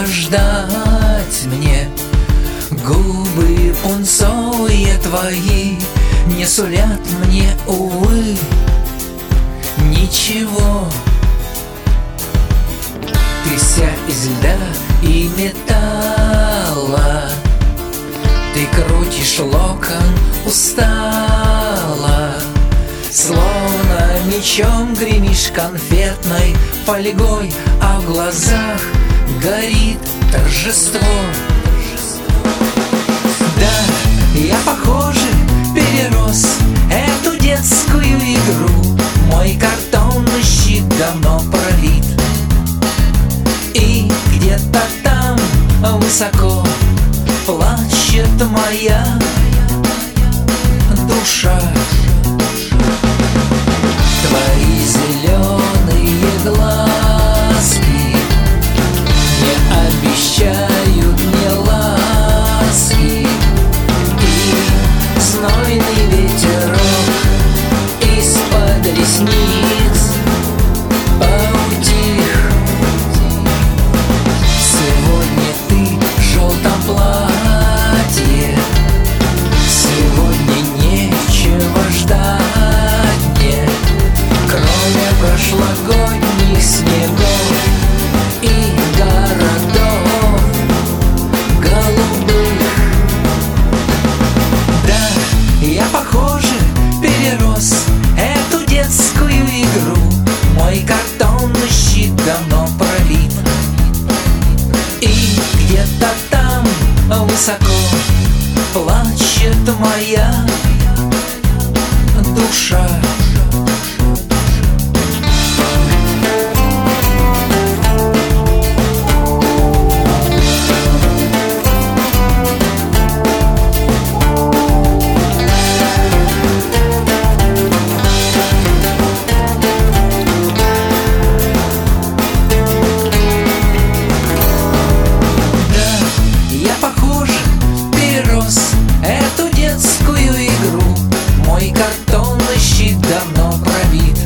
ждать мне. Губы пунцовые твои не сулят мне, увы, ничего. Ты вся из льда и металла, ты крутишь локон устало, словно мечом гремишь конфетной фольгой, а в глазах горит торжество. Да, я, похоже, перерос эту детскую игру. Мой картонный щит давно пролит, и где-то там высоко плачет моя душа. Твои зеленые глазки не обещают мне ласки, и знойный ветерок из-под ресниц поутих. Сегодня ты в желтом платье, сегодня нечего ждать мне, кроме прошлогодних снегов и городов голубых. Да, я, похоже, перерос эту детскую игру. Мой картонный щит давно пролит, и где-то там высоко плачет моя душа. Эту детскую игру мой картонный щит давно пробит,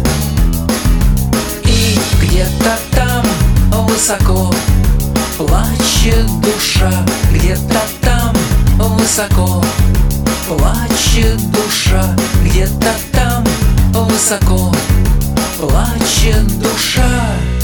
и где-то там высоко плачет душа. Где-то там высоко плачет душа. Где-то там высоко плачет душа.